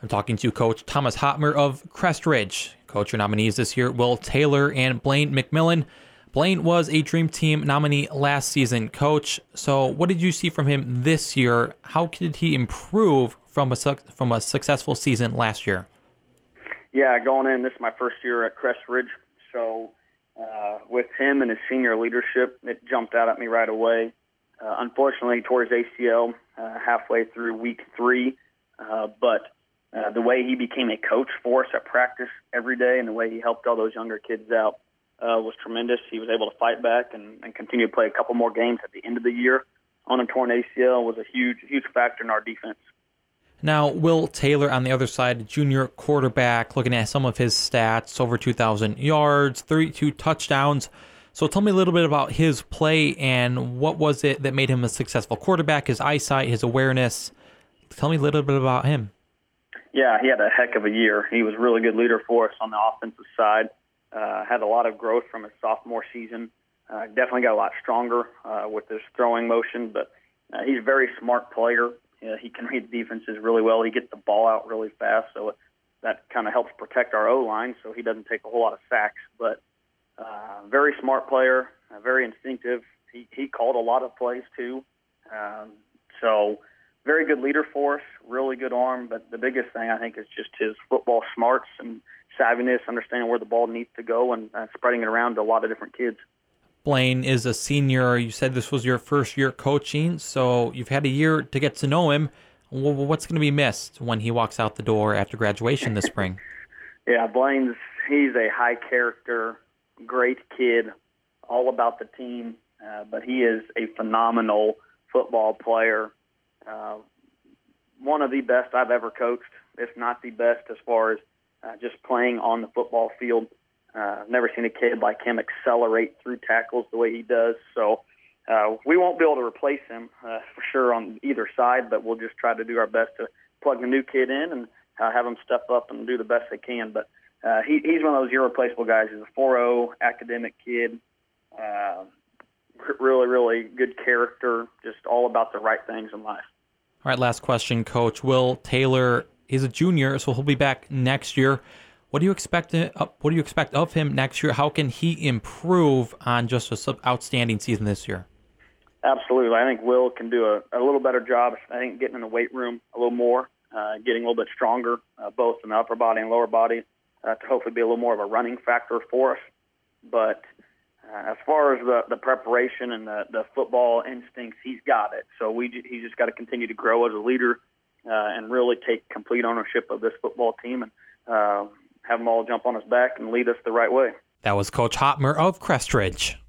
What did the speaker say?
I'm talking to Coach Thomas Hotmer of Crest Ridge. Coach, your nominees this year, Will Taylor and Blaine McMillan. Blaine was a Dream Team nominee last season. Coach, so what did you see from him this year? How did he improve from a successful season last year? Yeah, going in, this is my first year at Crest Ridge. So with him and his senior leadership, it jumped out at me right away. Unfortunately, he tore his ACL halfway through week 3, but the way he became a coach for us at practice every day and the way he helped all those younger kids out was tremendous. He was able to fight back and continue to play a couple more games at the end of the year on a torn ACL was a huge factor in our defense. Now, Will Taylor on the other side, junior quarterback, looking at some of his stats, over 2,000 yards, 32 touchdowns. So tell me a little bit about his play and what was it that made him a successful quarterback, his eyesight, his awareness. Tell me a little bit about him. Yeah, he had a heck of a year. He was a really good leader for us on the offensive side. Had a lot of growth from his sophomore season. Definitely got a lot stronger with his throwing motion, but he's a very smart player. He can read defenses really well. He gets the ball out really fast, so that kind of helps protect our O-line so he doesn't take a whole lot of sacks. But very smart player, very instinctive. He called a lot of plays too. So very good leader for us, really good arm. But the biggest thing, I think, is just his football smarts and savviness, understanding where the ball needs to go and spreading it around to a lot of different kids. Blaine is a senior. You said this was your first year coaching, so you've had a year to get to know him. What's going to be missed when he walks out the door after graduation this spring? Yeah, he's a high character, great kid, all about the team, but he is a phenomenal football player. One of the best I've ever coached, if not the best as far as just playing on the football field. Never seen a kid like him accelerate through tackles the way he does. So we won't be able to replace him for sure on either side, but we'll just try to do our best to plug the new kid in and have them step up and do the best they can. But he's one of those irreplaceable guys. He's a 4.0 academic kid, really, really good character, just all about the right things in life. All right, last question, Coach. Will Taylor is a junior, so he'll be back next year. What do you expect of him next year? How can he improve on just an outstanding season this year? Absolutely. I think Will can do a little better job. I think getting in the weight room a little more, getting a little bit stronger, both in the upper body and lower body, to hopefully be a little more of a running factor for us. But as far as the preparation and the football instincts, he's got it. So he's just got to continue to grow as a leader and really take complete ownership of this football team and have them all jump on his back and lead us the right way. That was Coach Hotmer of Crest Ridge.